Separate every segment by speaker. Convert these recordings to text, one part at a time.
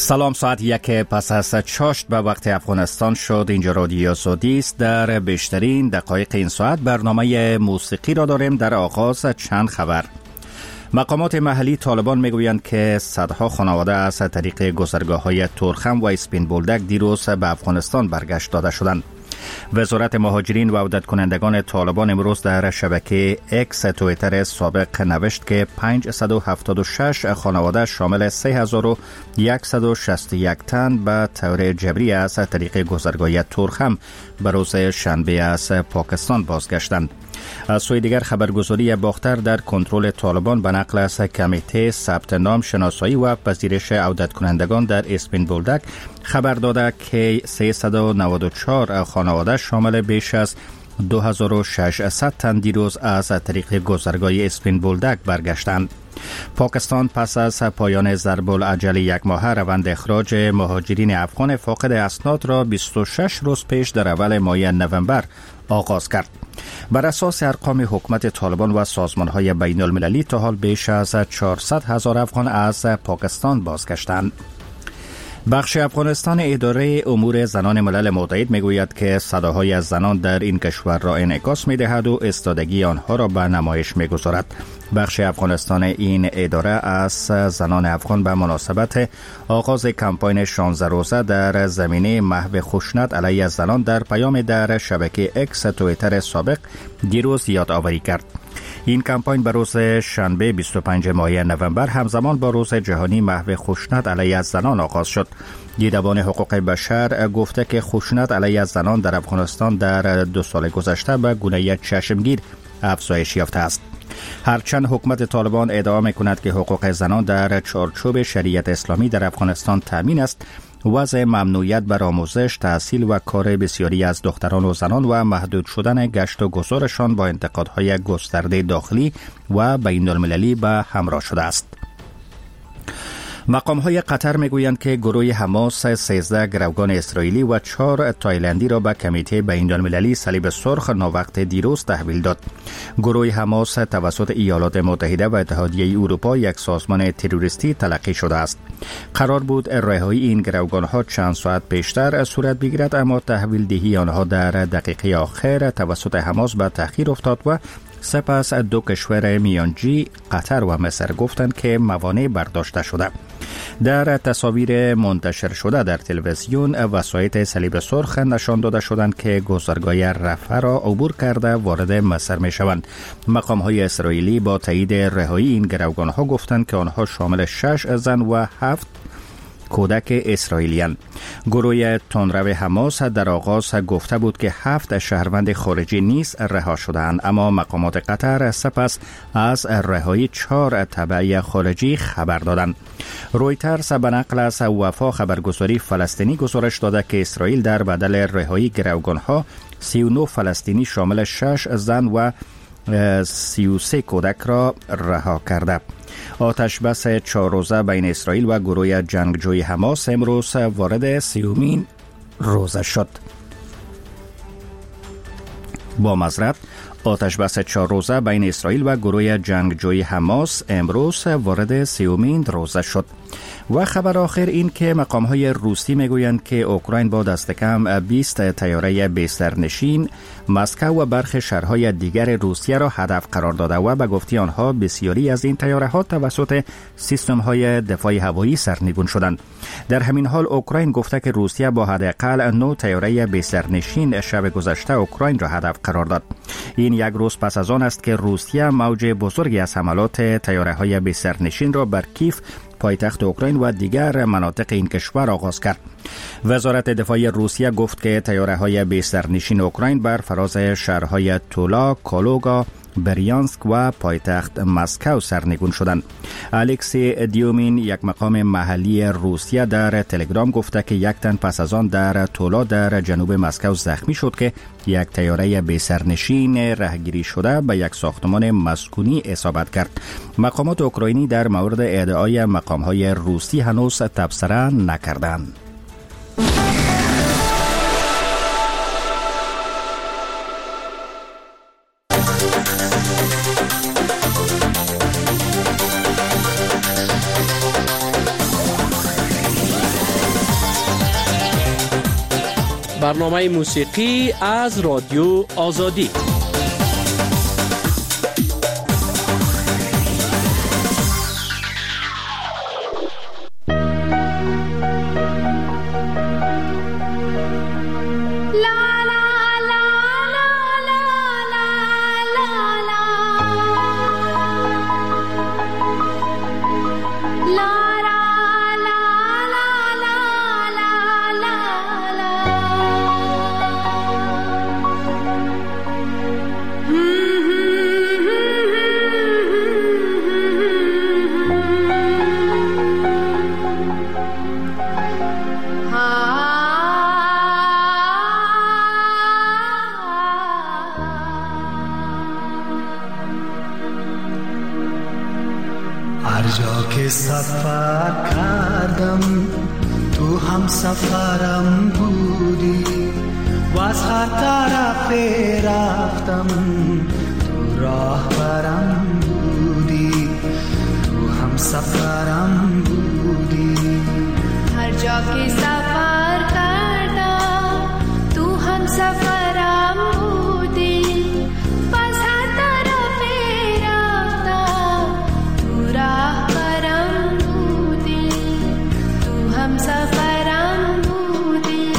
Speaker 1: سلام، ساعت 1 پس از چاشت به وقت افغانستان شد. اینجا رادیو سعودی است. در بیشترین دقایق این ساعت برنامه موسیقی را داریم. در آغاز چند خبر. مقامات محلی طالبان میگویند که صدها خانواده از طریق گذرگاه‌های تورخم و اسپین بولدک دیروز به افغانستان برگشت داده شدند. وزارت مهاجرین و عودت کنندگان طالبان امروز در شبکه اکس تویتر سابق نوشت که 576 خانواده شامل 3161 تن به طور جبری از طریق گذرگاه تورخم به روز شنبه از پاکستان بازگشتند. از سوی دیگر خبرگزاری باختر در کنترل طالبان به نقل از کمیته ثبت نام، شناسایی و پذیرش عودت کنندگان در اسپین بولدک خبر داده که 394 خانواده شامل بیش از 2600 تن دیروز از طریق گذرگاه اسپین بولدک برگشتند. پاکستان پس از پایان ضرب العجل یک ماهه روند اخراج مهاجرین افغان فاقد اسناد را 26 روز پیش در اول ماه نوامبر آغاز کرد. بر اساس ارقام حکومت طالبان و سازمان‌های بین المللی تا حال بیش از 400,000 افغان از پاکستان بازگشتند. بخش افغانستان اداره امور زنان ملل متحد میگوید که صداهای از زنان در این کشور را انعکاس می‌دهد و ایستادگی آنها را به نمایش می‌گذارد. بخش افغانستان این اداره از زنان افغان به مناسبت آغاز کمپاین 16 روزه در زمینه محو خشونت علیه زنان در پیام در شبکه اکس تویتر سابق دیروز یادآوری کرد. این کمپاین به روز شنبه 25 ماه نوامبر همزمان با روز جهانی محو خشونت علیه زنان آغاز شد. دیدبان حقوق بشر گفته که خشونت علیه زنان در افغانستان در 2 سال گذشته به گونه چشمگیر افزایش یافته است. هرچند حکومت طالبان ادعا می‌کند که حقوق زنان در چارچوب شریعت اسلامی در افغانستان تامین است، وضع ممنوعیت بر آموزش، تحصیل و کار بسیاری از دختران و زنان و محدود شدن گشت و گذارشان با انتقادهای گسترده داخلی و بین المللی به همراه شده است. مقام‌های قطر میگویند که گروه حماس 13 گروگان اسرائیلی و 4 تایلندی را به کمیته بین‌المللی صلیب سرخ ناوقت دیروز تحویل داد. گروه حماس توسط ایالات متحده و اتحادیه اروپا یک سازمان تروریستی تلقی شده است. قرار بود رهایی این گروگان‌ها چند ساعت پیشتر صورت بگیرد، اما تحویل دهی آنها در دقیقه آخر توسط حماس به تأخیر افتاد و سپس 2 کشور میانجی قطر و مصر گفتند که موانع برداشته شده. در تصاویر منتشر شده در تلویزیون و سایت صلیب سرخ نشان داده شدند که گذرگاه رفح را عبور کرده وارد مصر می شوند. مقام‌های اسرائیلی با تایید رهایی این گروگان‌ها گفتند که آنها شامل 6 زن و 7 کودک اسرائیلیان. گروه تندرو حماس در آغاز گفته بود که 7 شهروند خارجی نیز رها شدند، اما مقامات قطر سپس از رهایی 4 تبعی خارجی خبر دادند. رویترز به نقل از وفا خبرگزاری فلسطینی گزارش داده که اسرائیل در بدل رهایی گروگان‌ها 39 فلسطینی شامل 6 زن و 33 کودک را رها کرده. آتش بس 4 روزه بین اسرائیل و گروه جنگجوی حماس امروز وارد 30مین روزه شد. با معذرت، آتش بس 4 روزه بین اسرائیل و گروه جنگجوی حماس امروز وارد 30مین روزه شد. و خبر آخر این که مقام‌های روسی میگویند که اوکراین با دست کم 20 طیاره بسترنشین مسکو و برخی شهرهای دیگر روسیه را هدف قرار داده و به گفته آنها بسیاری از این طیاره‌ها توسط سیستم‌های دفاع هوایی سرنگون شدند. در همین حال اوکراین گفته که روسیه با حداقل 9 طیاره بسترنشین شب گذشته اوکراین را هدف قرار داد. این یک روز پس از آن است که روسیه موج بزرگی از حملات طیاره‌های بسترنشین را بر کیف، پایتخت اوکراین و دیگر مناطق این کشور آغاز کرد. وزارت دفاع روسیه گفت که طیاره‌های بسترنشین اوکراین بر فراز شهرهای تولا، کالوگا، بریانسک و پایتخت مسکو سرنگون شدند. الکسی دیومین، یک مقام محلی روسیه، در تلگرام گفته که 1 تن پس از آن در تولا در جنوب مسکو زخمی شد که یک طیاره بسترنشین رهگیری شده به یک ساختمان مسکونی اصابت کرد. مقامات اوکراینی در مورد ادعای مقام‌های روسی هنوز تبصره نکردند.
Speaker 2: برنامه موسیقی از رادیو آزادی.
Speaker 3: سفر کردم تو هم سفرم بودی و از هر طرف رفتم تو راهبرم بودی، تو هم سفرم بودی.
Speaker 4: هر جا که سفر کردم تو هم سفرم بودی و از هر طرف رفتم تو راه سفرم بودی.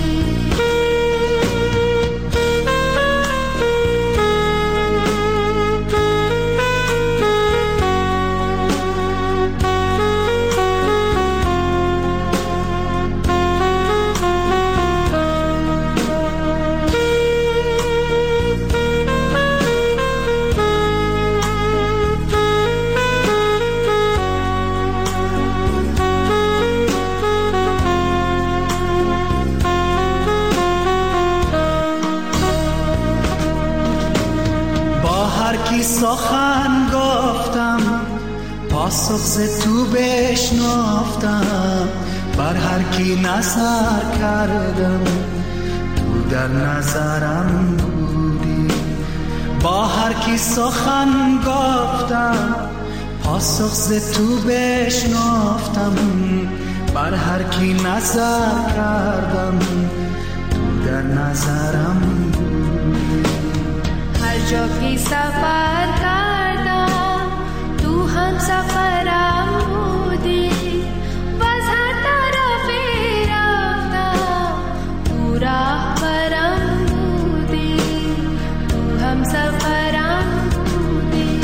Speaker 3: سخن گفتم پاسخ ز تو بشنافتم، بر هر کی نظر کردم تو در نظرم بودی. با هر کی سخن گفتم پاسخ ز تو بشنافتم، بر هر کی نظر کردم تو در نظرم بودی.
Speaker 4: هر جا که سفر کردم تو هم سفرم بودی و از هر طرف رفتم تو راهبرم بودی، تو هم سفرم بودی.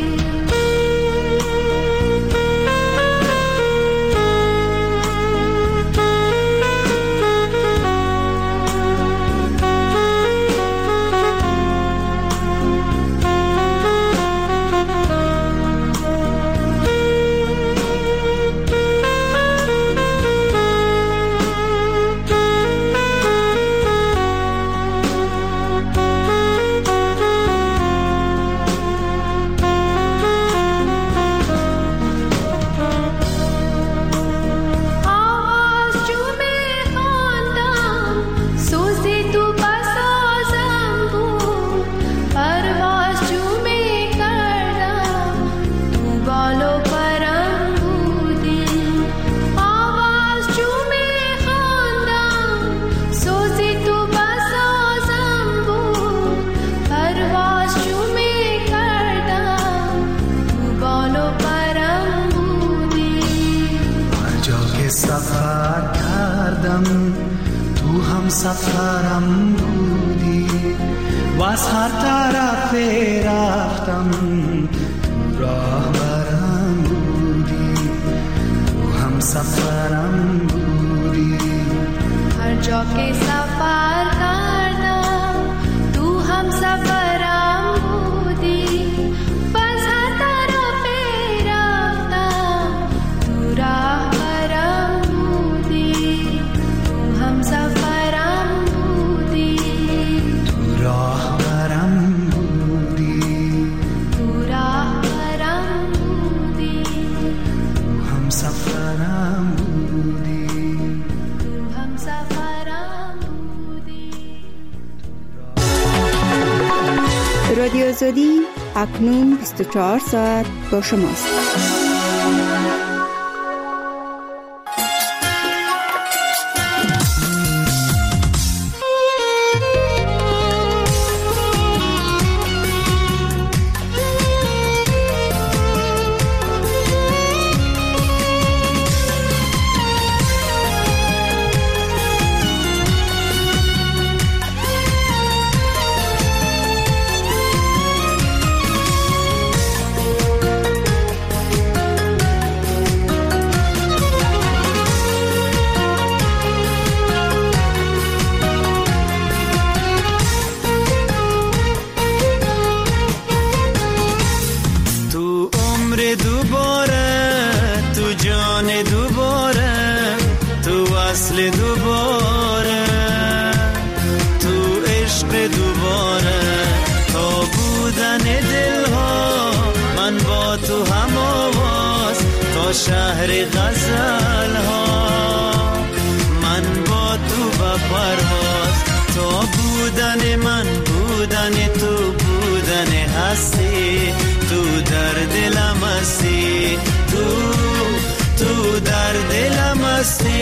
Speaker 3: سفر کردم تو هم سفرم بودی و از هر طرف رفتم تو راهبرم بودی، تو هم سفرم بودی.
Speaker 4: هر جا که سفر کردم تو هم سفرم بودی و از هر طرف رفتم تو راهبرم بودی، تو هم سفرم بودی،
Speaker 3: تو راهبرم بودی،
Speaker 4: تو راهبرم بودی،
Speaker 3: تو هم سفرم بودی،
Speaker 4: تو هم سفرم بودی.
Speaker 5: رادیو آزادی اکنون 24 ساعت با شماست.
Speaker 3: بودن دلها من با تو هم آواز تا شهر غزل ها من با تو با پرواز تا بودن من بودن تو بودن هستی تو در دلم هستی تو در دلم هستی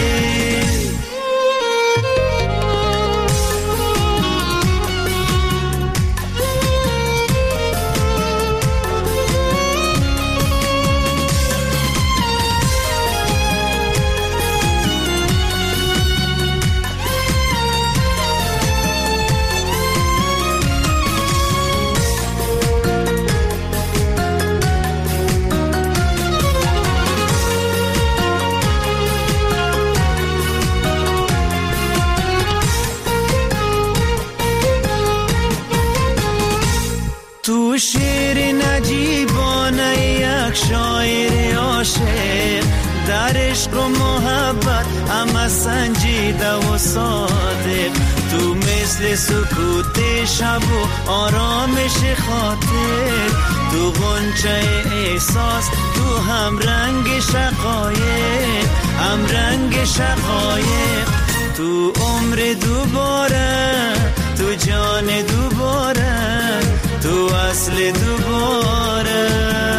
Speaker 3: تو شعر نجیبانه یک شاعر عاشق در عشق و محبت همه سنجیده و صادق تو مثل سکوت شب و آرامش خاطر تو غنچه احساس تو هم رنگ شقایق هم رنگ شقایق تو عمر دوباره تو جان دوباره تو اصل دوباره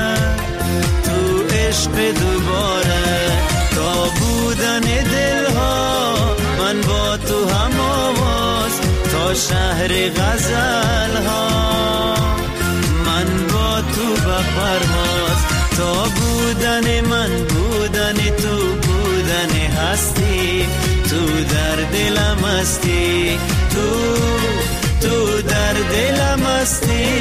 Speaker 3: تو عشق دوباره تا بودن دلها من با تو هم آواز تا شهر غزل ها من با تو با پرواز تا بودن من بودن تو بودن هستی تو در دلم هستی تو در دلم هستی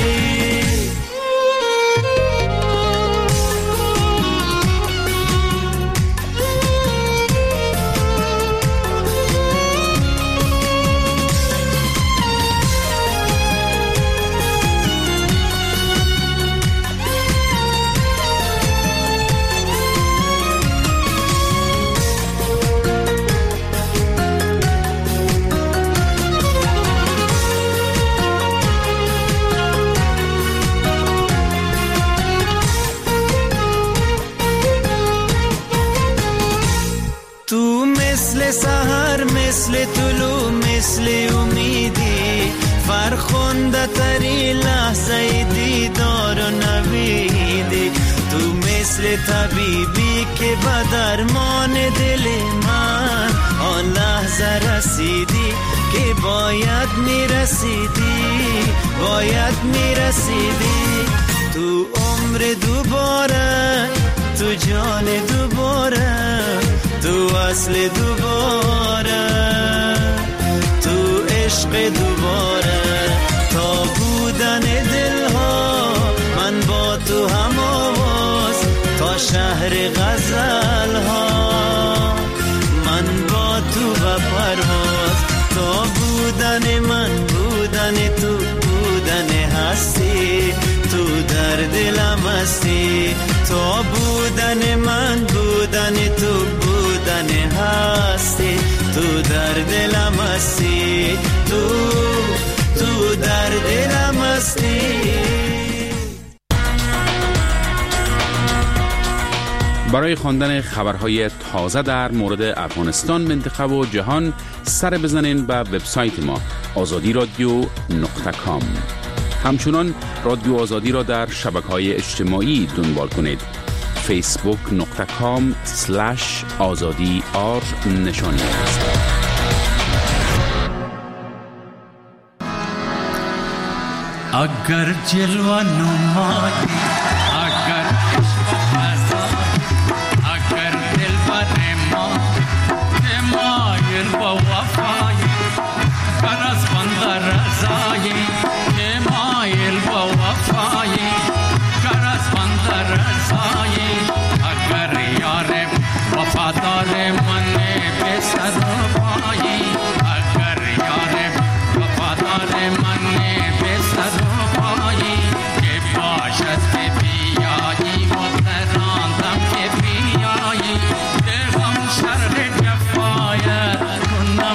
Speaker 3: سحر مثل طلوع مثل امیدی فرخنده تری لحظه دیدار و نویدی تو مثل طبیبی که به درمان دل من آن لحظه رسیدی که باید میرسیدی تو عمر دوباره تو جان دوباره تو اصل دوباره تو عشق دوباره تا بودن دلها من با تو هم آواز تا شهر غزل ها من با تو و پرواز تا بودن من بودن تو بودن هستی تو در دلم هستی تا بودن من بودن تو بودن هستی تو در دلم هستی تو در دلم هستی
Speaker 6: برای خواندن خبرهای تازه در مورد افغانستان، منطقه و جهان سر بزنین به وبسایت ما azadiradio.com. همچنان رادیو آزادی را در شبکه‌های اجتماعی دنبال کنید. facebook.com/azadi_r نشانی است.
Speaker 3: اگر جلوه نمایی اگر اگر دل بر ما مایل با وفایی بر از بندر رضایی مایل با وفایی بر از بندر رضایی اگر یار وفادار من به صدایی اگر یار وفادار من به صدایی که باشد که بیایی مطراندم که بیایی دلم شرق کفایت کنم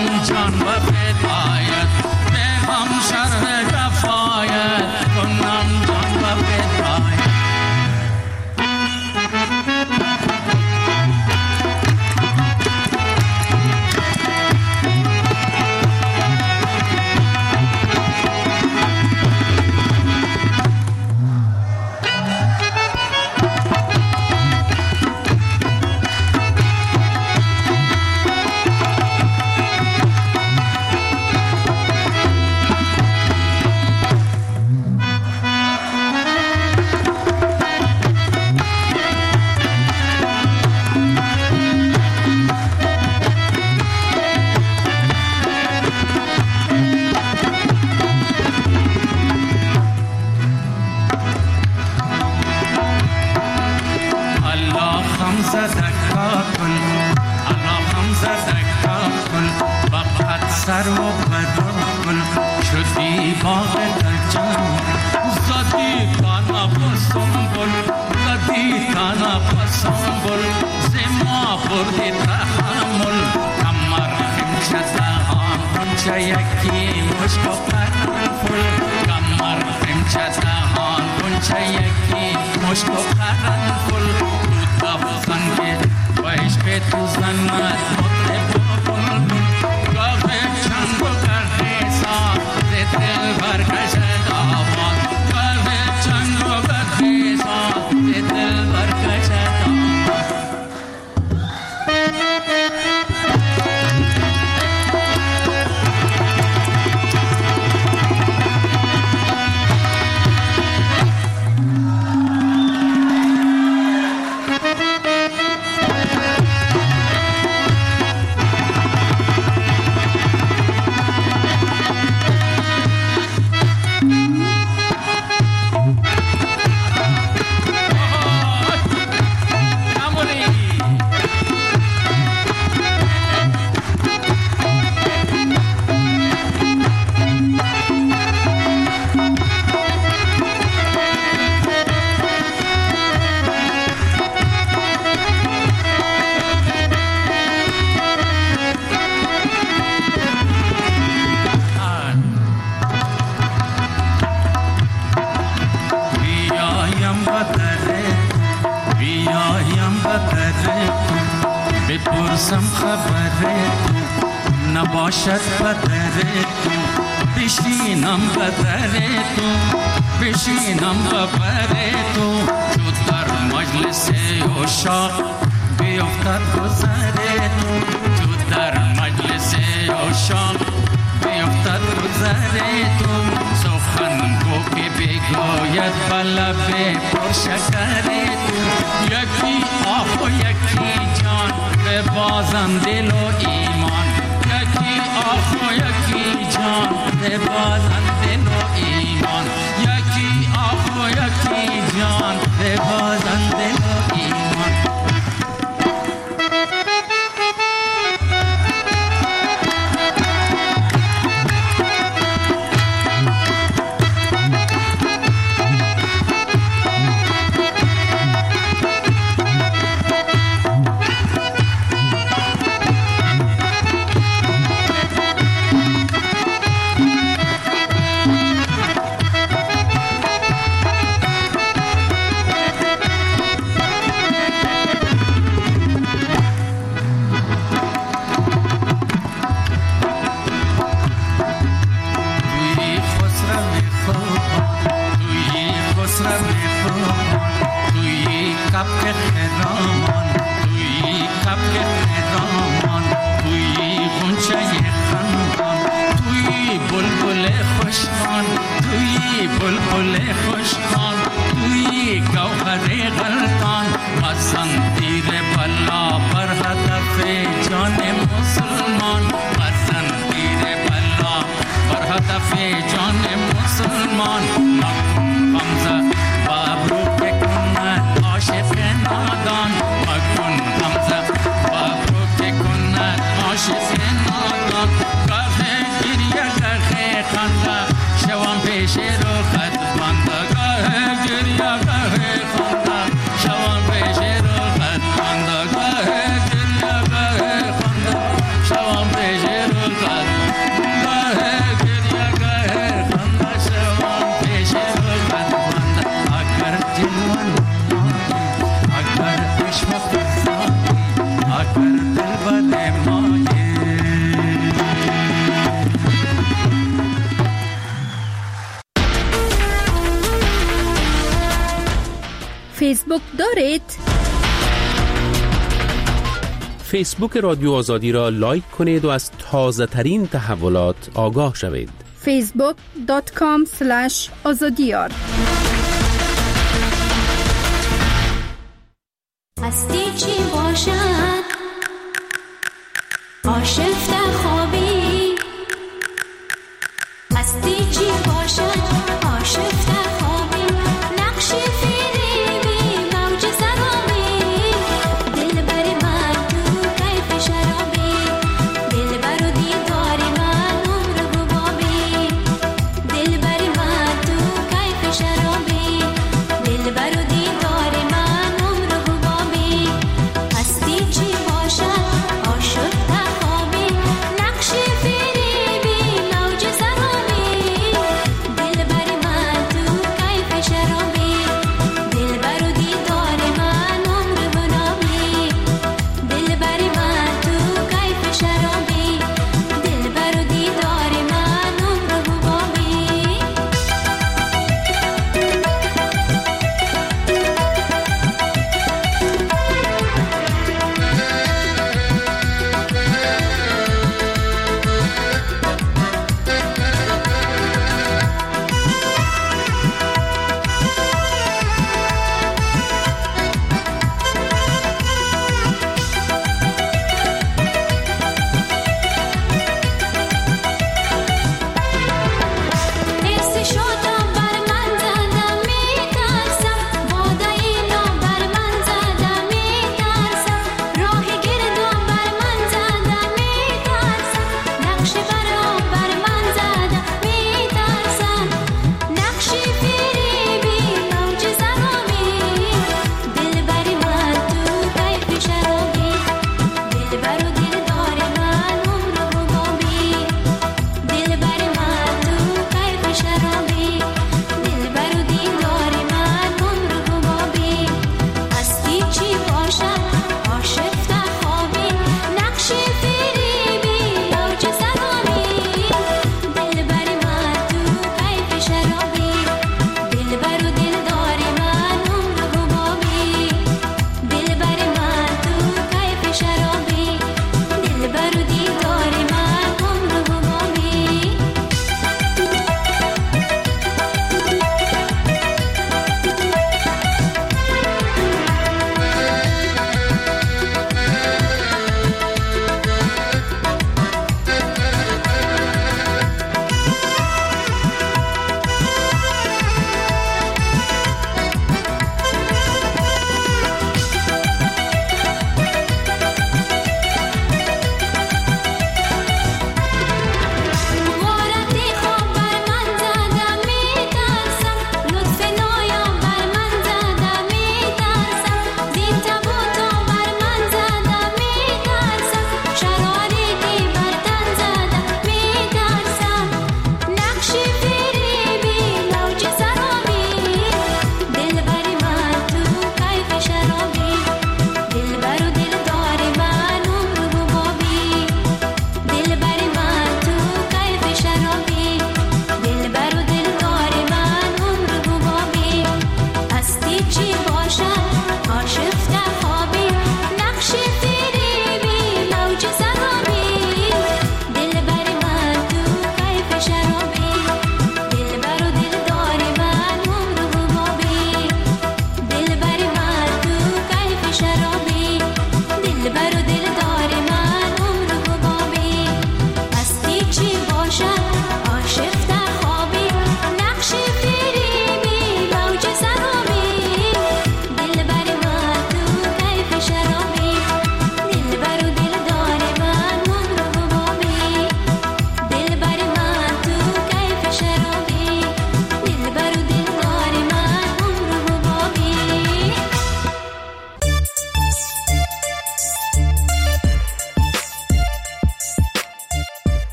Speaker 3: یکی مشک و قرنفل کمر قمچه دهان گنچه یکی مشک و قرنفل تو تفزن که و عشق تو زند مطرب و بلبل گاه چند و گرده سا ز دل برکشد آواز گاه چند و گرده سا ز دل برکشد بپرسم خبره نباشد بدره تو بشینم بدره تو بشینم ببره تو چو در مجلس عشاق بیفتد گذره تو در مجلس عشاق بیفتد گذره تو سخن گو که بگوید بلب پرشکره تو یکی آه و یکی جان به بازم دل و ایمان یکی آه و یکی جان به بازم دل و ایمان یکی آه و یکی جان به بازم دل و ایمان
Speaker 5: فیسبوک دارید؟
Speaker 2: فیسبوک رادیو آزادی را لایک کنید و از تازه ترین تحولات آگاه شوید.
Speaker 5: facebook.com/azadiyar
Speaker 4: هستی چی باشد آشفت خوابی هستی چی باشد آشفت خوابی نقش فریبی موج سرابی دل بر من تو کیف شرابی دل بر دیدار من عمر بابی دل بر من تو کیف شرابی دل بر دیدار من عمر بابی هستی چی باشد آشفت خوابی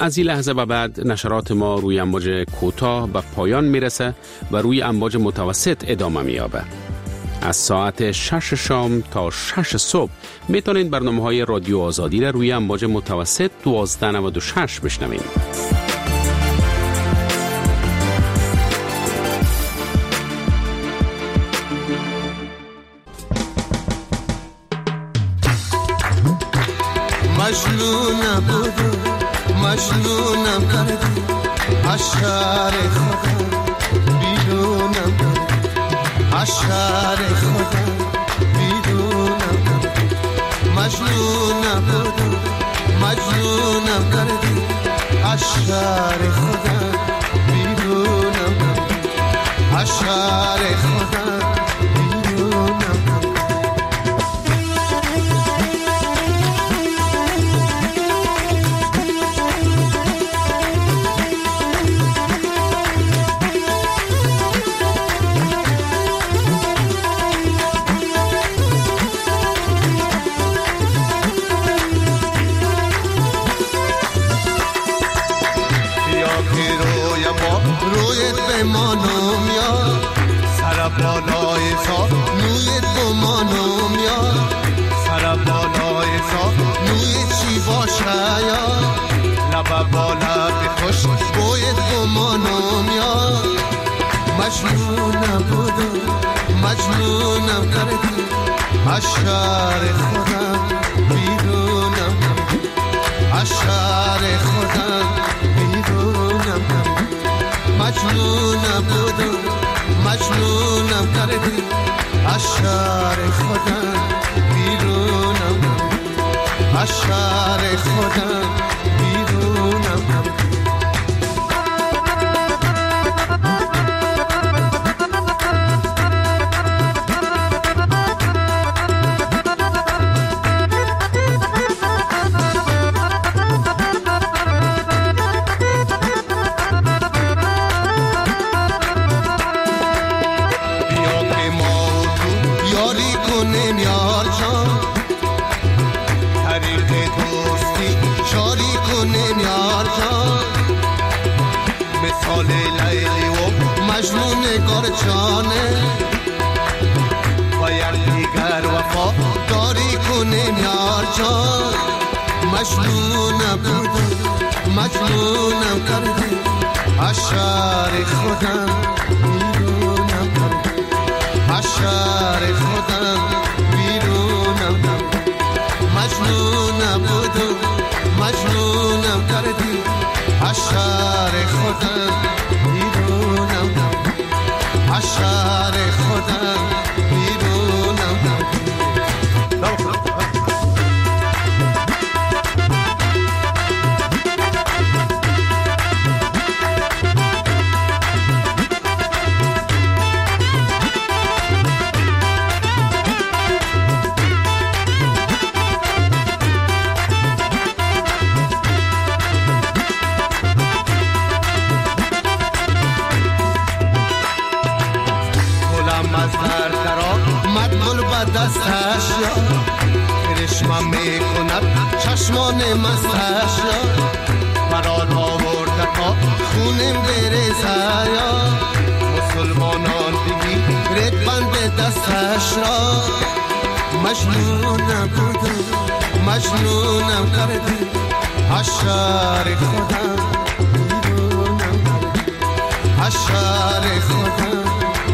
Speaker 2: از این لحظه به بعد نشرات ما روی امواج کوتاه به پایان میرسه و روی امواج متوسط ادامه میابه. از ساعت 6 شام تا 6 صبح میتونید برنامه‌های رادیو آزادی را روی امواج متوسط 1296 بشنوید.
Speaker 7: مجنونم بودم مجنونم کردی از شهر خودم بیرونم کردی از شهر خودم بیرونم کردی مجنونم بودم مجنونم کردی از شهر خودم بیرونم کردی از شهر خودم بیرونم کردی رویت بمانم یا سر بالای سا نویت بمانم یا سر بالای سا نویت چی باشه یا لب بالا بخوش بویت بمانم یا مجنونم بودم مجنونم کردی از شهر خودم بیرونم کردی از شهر خودم بیرونم کردی مجنونم بودم مجنونم کردی از شهر خودم بیرونم از شهر خودم بیرونم مجنون گرچانه باید دیگر وفا داری کنیم یار جان مجنونم بودم مجنونم کردی از شهر خودم بیرونم کردی از شهر خودم بیرونم کردی مجنونم بودم مجنونم کردی از شهر خودم بیرونم از شهر خودم بیرونم دستش یا کرشمم میکند چشمان مستش یا بران آورده تا خونم بریزه یا مسلمانان بگی رد بند دستش را مجنونم بودم مجنونم کردی از شهر خودم بیرونم از شهر خودم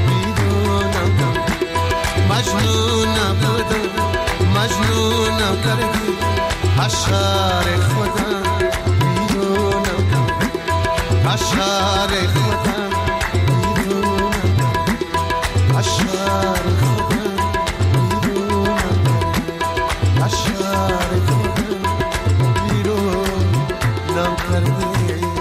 Speaker 7: مجنونم بودم مجنونم کردی از شهر خودم بیرونم از شهر خودم بیرونم از شهر خودم بیرونم از شهر خودم بیرونم کردی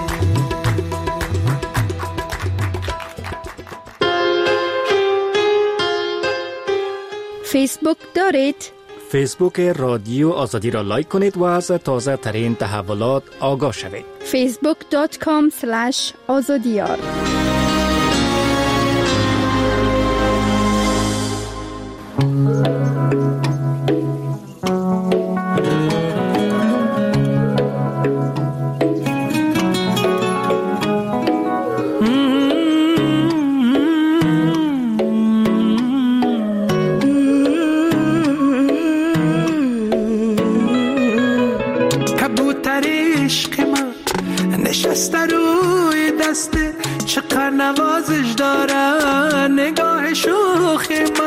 Speaker 5: فیسبوک دارید؟
Speaker 1: فیسبوک رادیو آزادی را لایک کنید و از تازه ترین تحولات آگاه شوید.
Speaker 5: facebook.com/azadiyar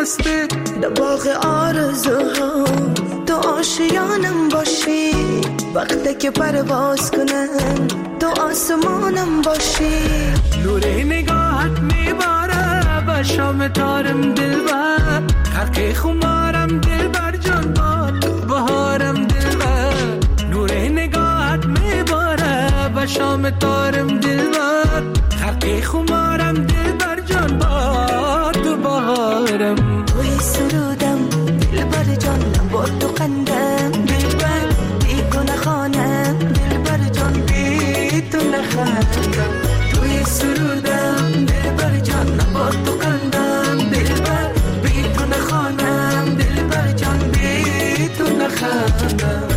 Speaker 8: بسته در باغ آرزوها، تو آشیانم باشی وقتی که پرواز کنم، تو آسمانم باشی. نور نگاهت میباره به شام تارم دلبر، خرق خمارم دلبر جان با تو بهارم دلبر. نور نگاهت میباره به شام تارم دلبر، خرق خمارم دلبر جان با تو بهارم. توی سرودم دلبر جان با تو خندم دلبر، بی تو نخوانم دلبر جان بی تو نخندم. توی سرودم دلبر جان با تو خندم دلبر، بی تو نخوانم دلبر جان بی تو نخندم.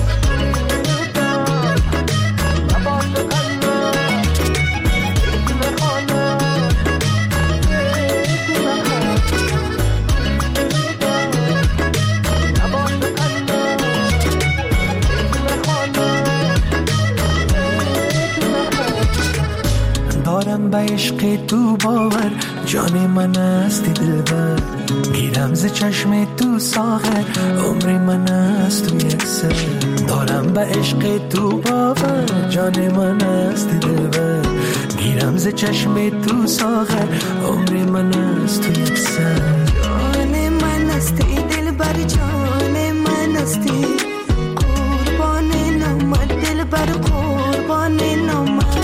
Speaker 8: دارم به عشق تو باور، جان من هستی دلبر. گیرم ز چشم تو ساغر، عمر من هست تو یک سر. دارم به عشق تو باور، جان من هستی دلبر. گیرم ز چشم تو ساغر، عمر من هست تو یک سر. جان من هستی دلبر، جان من هستی قربان نامت دلبر، قربان نامت.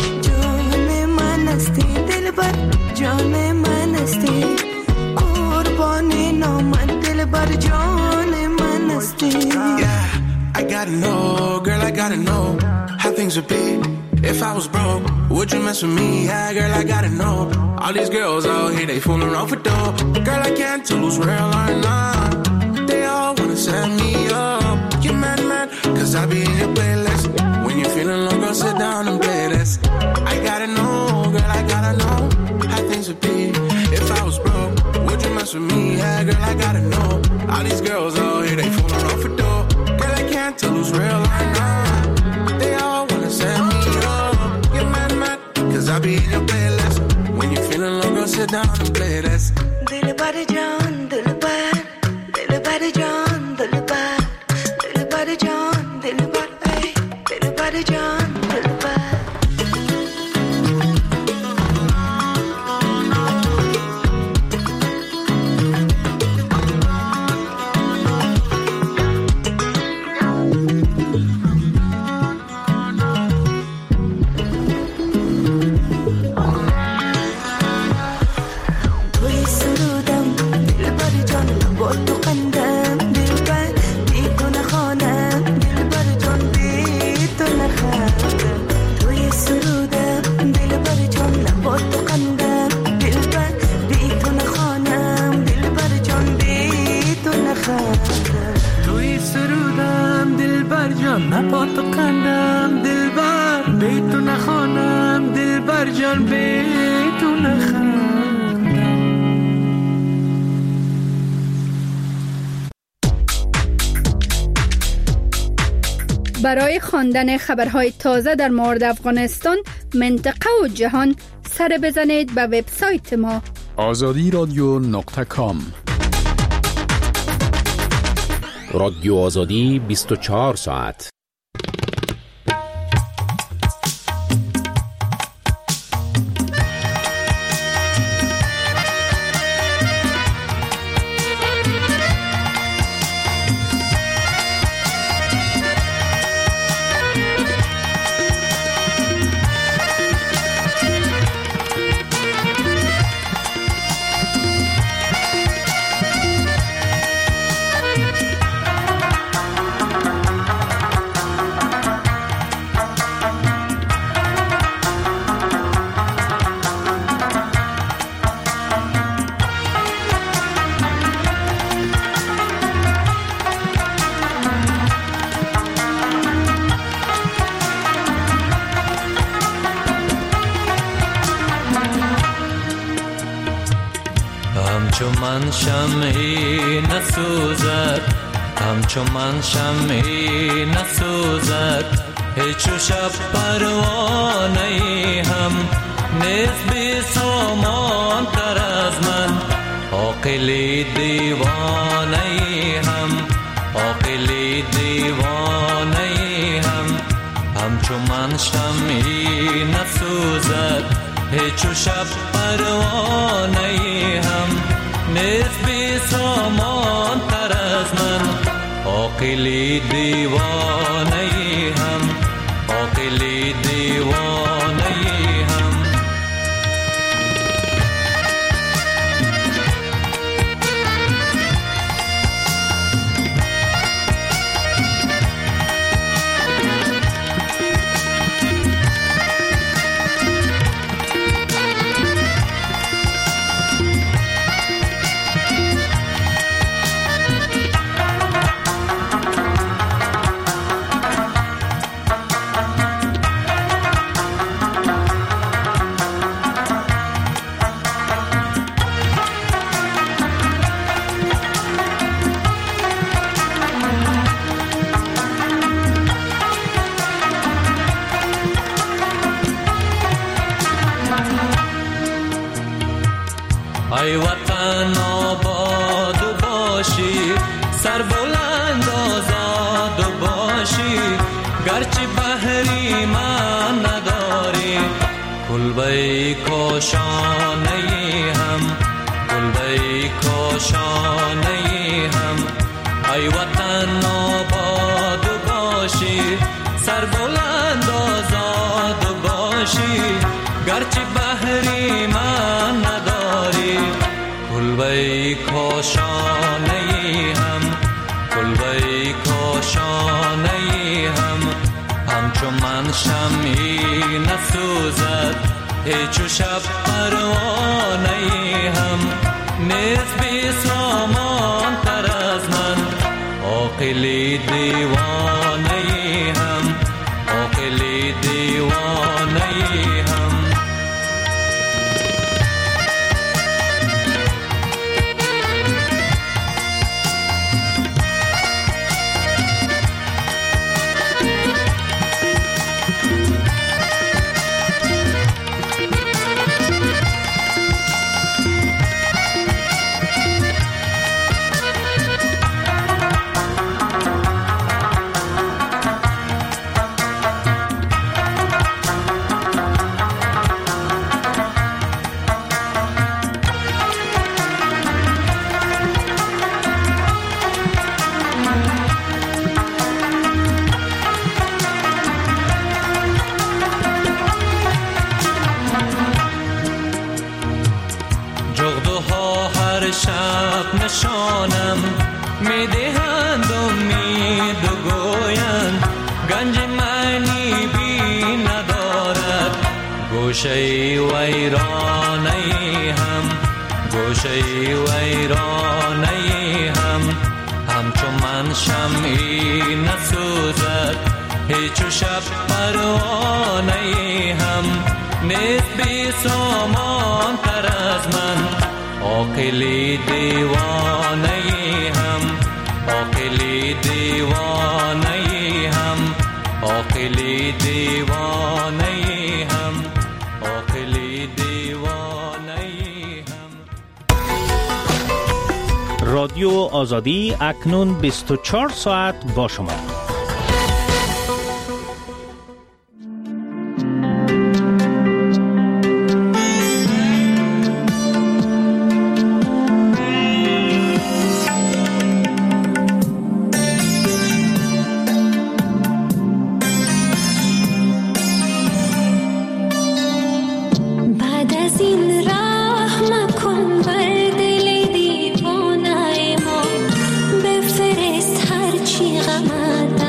Speaker 8: دلبر جان من هستی قربان نامت دلبر جان من هستی.
Speaker 9: Yeah, I gotta know, girl, I gotta know how things would be if I was broke. Would you mess with me? Yeah, girl, I gotta know. All these girls out here, they fooling around for dough. Girl, I can't tell who's real or not. They all wanna set me up. You mad, cause I be in your playlist. When you're feeling low, girl, sit down and play this. I gotta know, girl, I gotta know how things would be if I was broke. Would you mess with me? Yeah, girl, I gotta know. All these girls out here, they fooling around for dough. Girl, I can't tell who's real or not. They all wanna set me up. You're mad, cause I be in your playlist. When you're feeling low, girl, sit down and play this.
Speaker 8: Dilbar John, Dilbar, Dilbar John, Dilbar, Dilbar John, Dilbar, hey, Dilbar John, Dilbar.
Speaker 5: برای خواندن خبرهای تازه در مورد افغانستان، منطقه و جهان سر بزنید به وبسایت ما
Speaker 6: azadiradio.com.
Speaker 2: رادیو آزادی 24 ساعت.
Speaker 10: من شمعی نسوزد، همچو من شمعی نسوزد، هیچ شب پروانه هم نیست بی سامان تر از من. حق عاقلی دیوانه هم، عاقلی دیوانه هم، همچون من شمعی نسوزد هیچ و شب پروانه هم، نیست بی سامان تر از من، عاقلی دیوانه هم، عاقلی دیوانه هم. ای وطن آباد باشی، سر بلند آزاد باشی، گرچه بحری من نداری، کلبه کاشانه هم، کلبه کاشانه هم. ای وطن آباد باشی، سر بلند آزاد باشی، گرچه بحری من نداری، کلبه کاشانه هم، کلبه کاشانه هم، همچون من شمعی نسوزد هیچ و شب پروانه هم، نیست بی سامان تر از من، عاقلی دیوانه هم، عاقلی دیوانه هم. شب نشانم میدهند امید و گویند گنج معنی بی ندارد، گوشه ویرانه هم، گوشه ویرانه هم، همچون من شمعی نسوزد هیچ و شب پروانه هم، نیست بی سامان تر از من، عاقلی دیوانه هم، عاقلی دیوانه هم، عاقلی دیوانه هم، عاقلی دیوانه هم.
Speaker 11: رادیو آزادی اکنون 24 ساعت با شما.
Speaker 4: بفرست هرچی غمت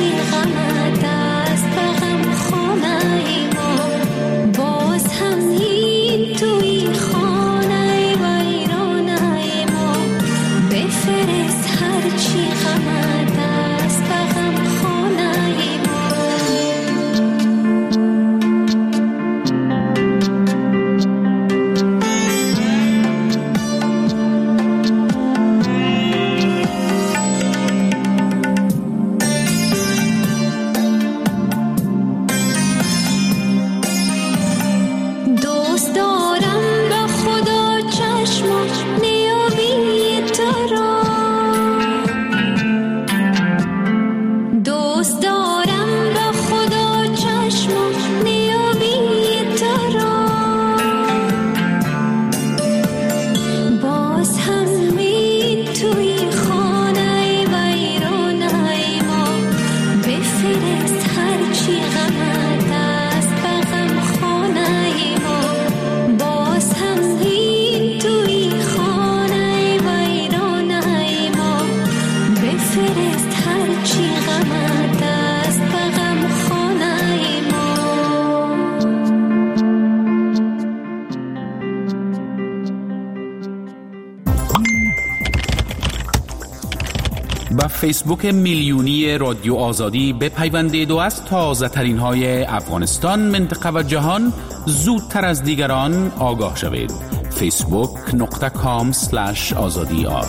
Speaker 4: هرچی غمت است به غم خانه ما، باز هم این توی خانه ویرانه ما، بفرست هرچی غمت است به غم خانه ما. دوست دارم به خدا چشم نیابی تو را، دوست دارم به خدا چشم نیابی تو را، باز همین توی خانه ویرانه ما، بفرست هرچی غمت است به غم خانه ما، باز همین توی خانه ویرانه ما، بفرست هرچی غمت است به غم خانه ما.
Speaker 2: با فیسبوک میلیونی رادیو آزادی بپیوندید و از تازه ترین های افغانستان، منطقه و جهان زودتر از دیگران آگاه شوید. facebook.com/azadiar.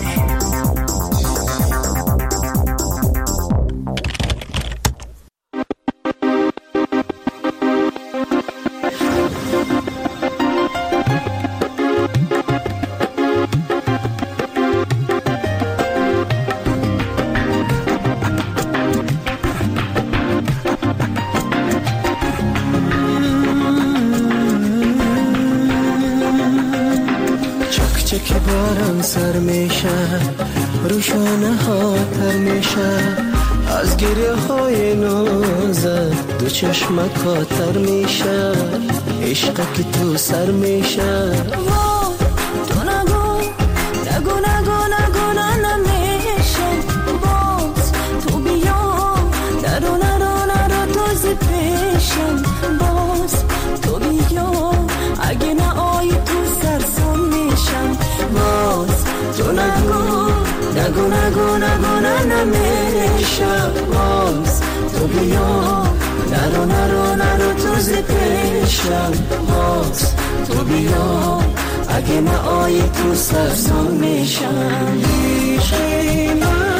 Speaker 8: چک باران سر میشه، روشانه ها تر میشه، از گریه های نازت دو چشمت کاتر میشه، عشق که تو سر میشه. تو نگو نگو نگو نگو نمیشه، باز تو بیا نرو نرو نرو تازه پیشم، باز تو بیا اگه نه آی تو سرسام میشم، باز تو نگو نگو نگو نگو نمیشه، باز تو بیا نرو نرو نرو تازه پیشم، باز تو بیا اگه نه آی تو سرسام میشم. عشقی من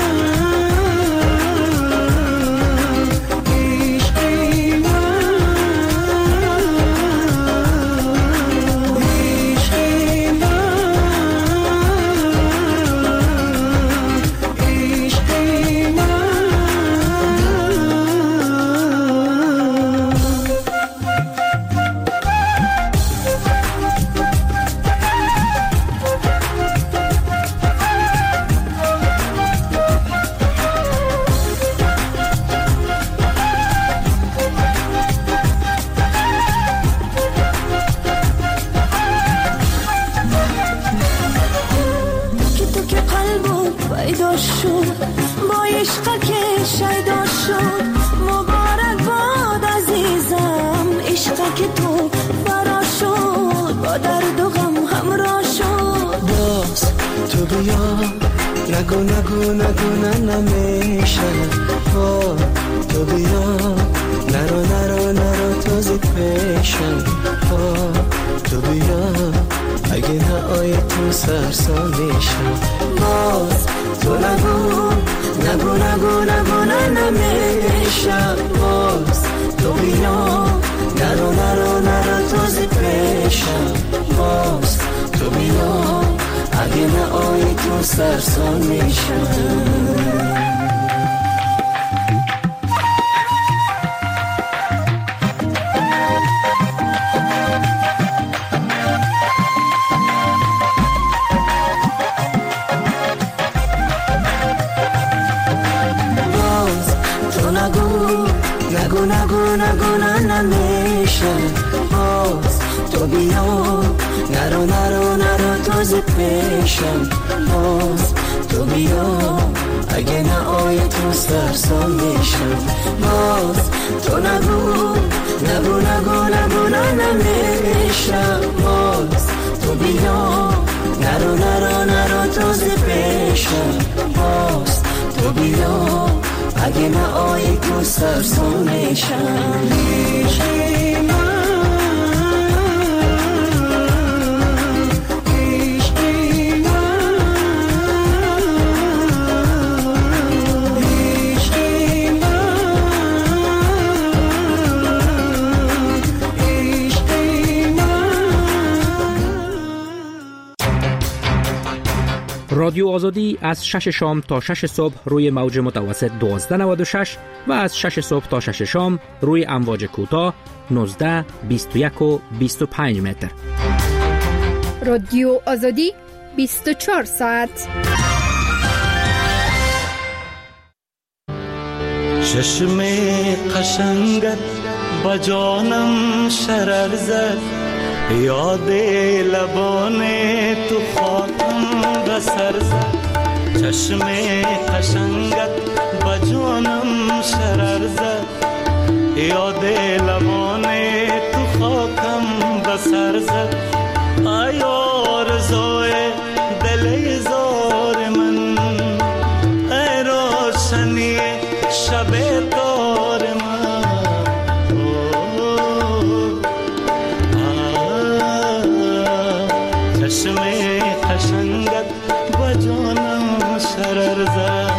Speaker 8: پیدا شد، با عشق که شیدا شد، مبارک باد عزیزم، عشق که تو فرا شد، با درد و غم همراه شد، باز تو بیا نگو نگو نگو نمیشه، تو بیا نرو نرو نرو تازه پیشم، تو بیا اگه نه آی تو سرسام میشم، باز تو نگو نگو نگو نگو نمیشه، باز تو بیا نرو نرو نرو تازه پیشم، باز تو بیا اگه نه آی تو سرسام میشم. نگو نگو نگو نمیشه، باز تو بیا نرو نرو نرو تازه پیشم، باز تو بیا اگه نه آی تو تو سرسام میشم. باز تو نگو نگو نگو نگو نمیشم. باز تو بیا نرو نرو نرو تازه پیشم. باز تو بیا اگه نه آی تو سرسام میشم.
Speaker 12: رادیو آزادی از 6 شام تا 6 صبح روی موج متوسط 1296 و از 6 صبح تا 6 شام روی امواج کوتاه 19 21 و 25 متر.
Speaker 5: رادیو آزادی 24 ساعت.
Speaker 10: چشم قشنگت با جانم شرر زد. یاد لبان تو خاکم بسر زد. چشم قشنگت با جانم شرر زد. یاد لبان تو خاکم بسر زد. ای آرزوی دل زار من، ای روشنی شب تار من. چشم قشنگت با جانم شرر زد.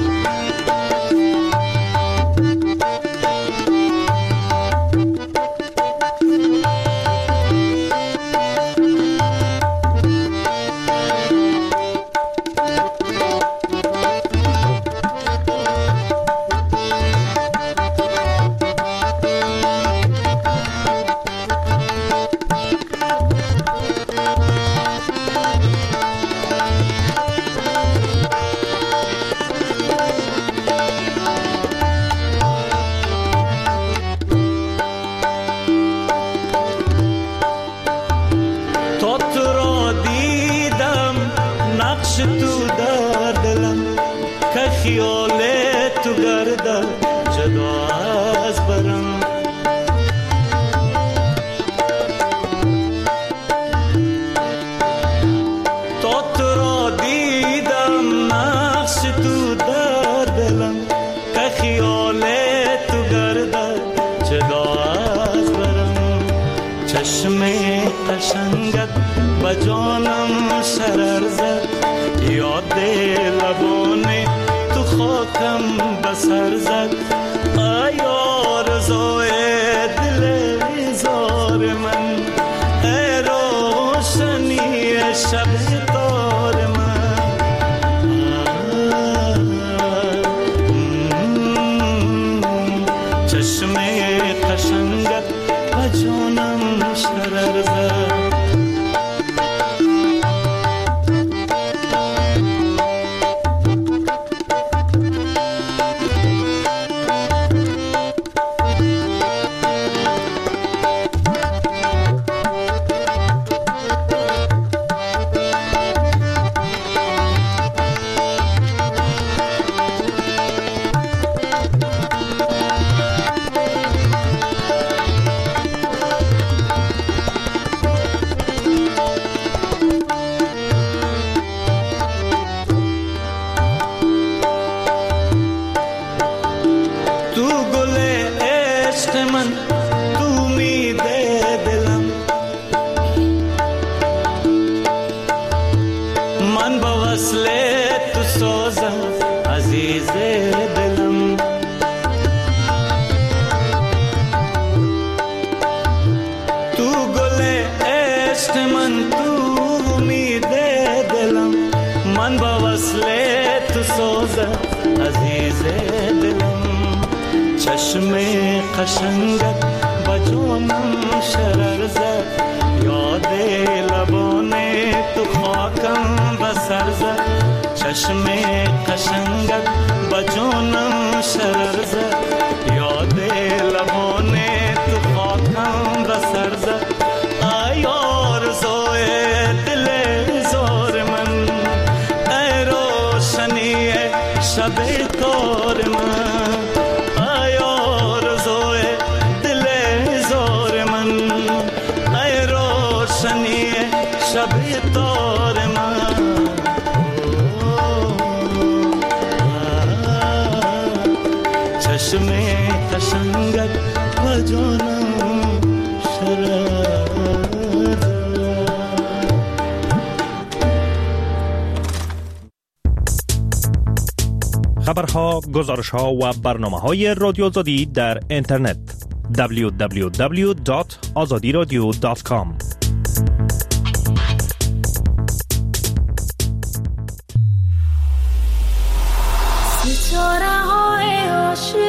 Speaker 10: قشنگت با جانم شرر زد. یاد لبان تو خاکم بسر زد. ای آرزوی دل زار من، ای روشنی شب تار من. چشم قشنگت با جانم شرر زد. چشم قشنگت با جانم شرر زد. یاد لبان تو خاکم بسر زد. چشم قشنگت با جانم شرر زد. یاد لبان تو خاکم بسر زد. ای آرزوی دل زار من، ای روشنی شب تار من ای آرزوی دل هزار من ای روشنی شب تار من چشم قشنگت و جانم شرر
Speaker 11: خبرها، گزارشها و برنامه‌های رادیو آزادی در اینترنت www.azadiradio.com.
Speaker 4: ستاره‌های عاشق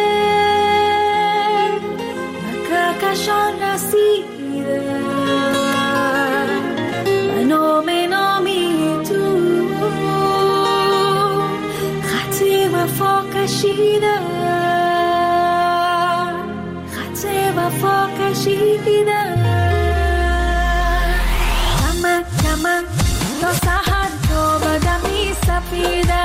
Speaker 4: کهکشان رسیده و نامی تو خط وفا کشیده خط وفا کشیده کمک کمک تا سحر تا بدمی سپیده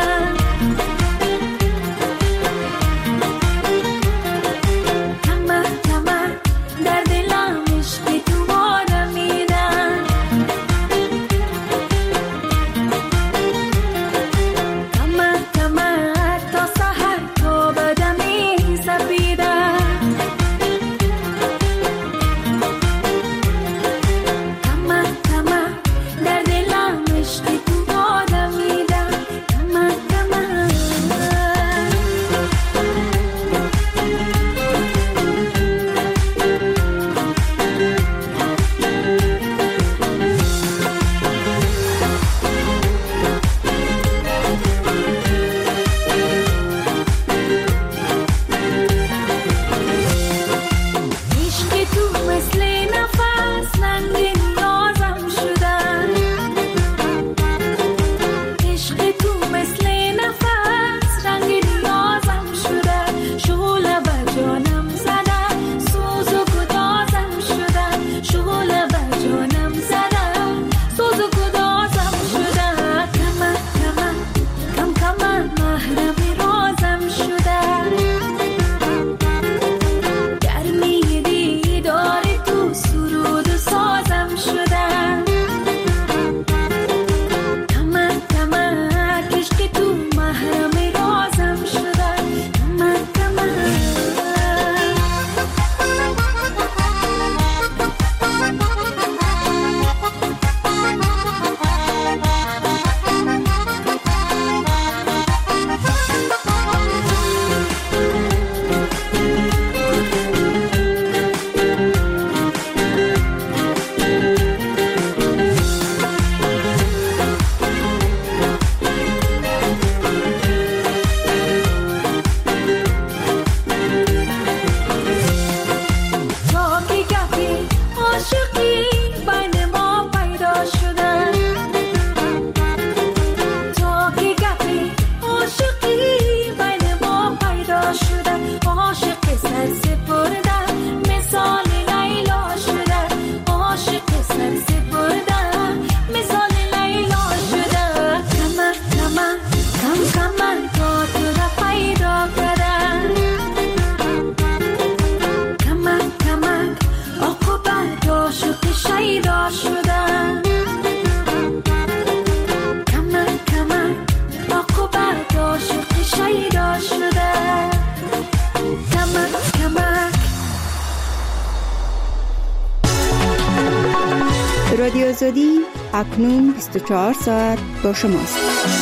Speaker 13: رادیو آزادی اکنون 24 ساعت با شماست.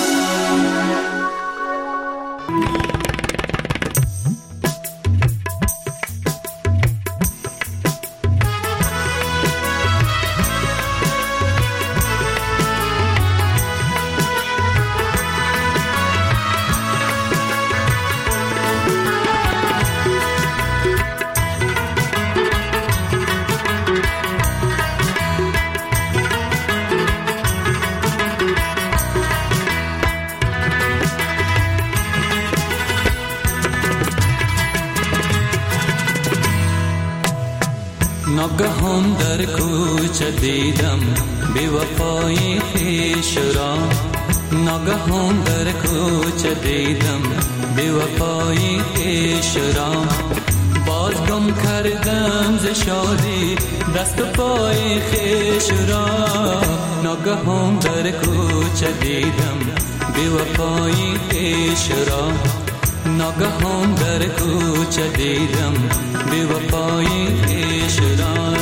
Speaker 14: ناگهان در کوچه دیدم بی وفای خویش را، ناگهان در کوچه دیدم وفایی خویش را. باز گم کردم ز شادی دست و پای خویش را. ناگهان در کوچه دیدم بی وفایی خویش را. ناگهان در کوچه دیدم بی وفایی خویش را.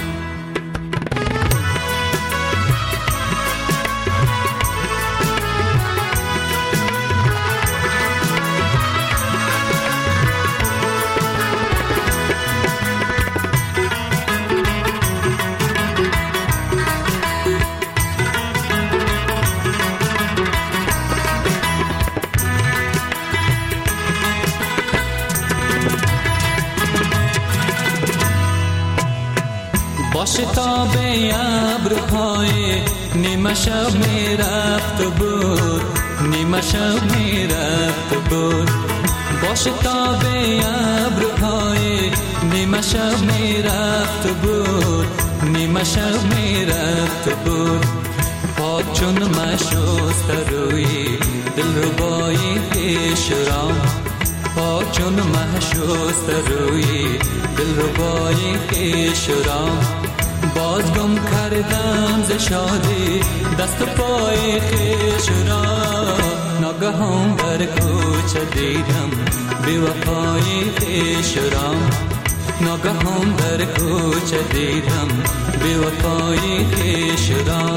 Speaker 14: شتاب ابرهای نیمه شب می رفت بود، نیمه شب می رفت بود. با شتاب ابرهای نیمه شب می رفت بود، نیمه شب می رفت بود. پاک چون مشست روی دلربای خویش را. پاک چون مشست روی دلربای خویش را. باز گم کردم ز شادی دست و پای خویش را. ناگهان در کوچه دیدم بی وفای خویش را. ناگهان در کوچه دیدم بی وفای خویش را.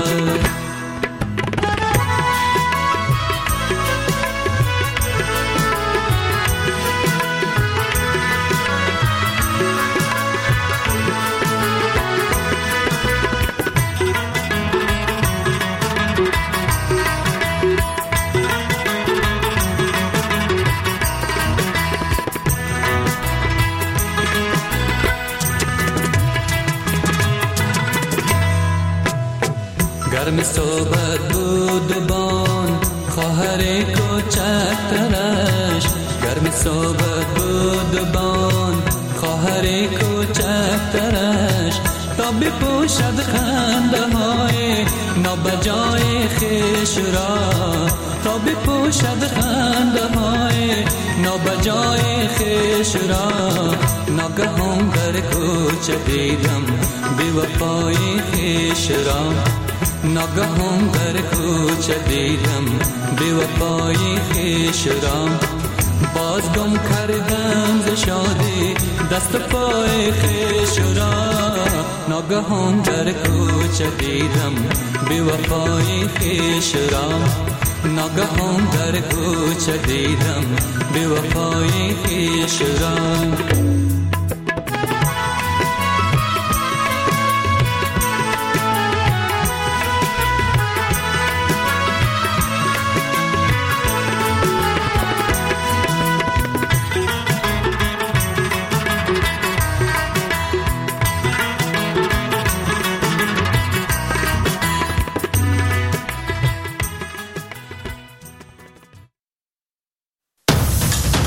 Speaker 14: گرم صحبت بود بان خواهر کوچکترش. گرم صحبت بود بان خواهر کوچکترش. تا بپوشد خنده های نابجای خویش را. تا بپوشد خنده های نابجای خویش را. ناگهان در کوچه دیدم بی وفای خویش را. ناگهان در کوچه دیدم بی وفای خویش را. باز گم کردم ز شادی دست پای خویش را. ناگهان در کوچه دیدم بی وفای خویش را. ناگهان در کوچه دیدم بی وفای خویش را.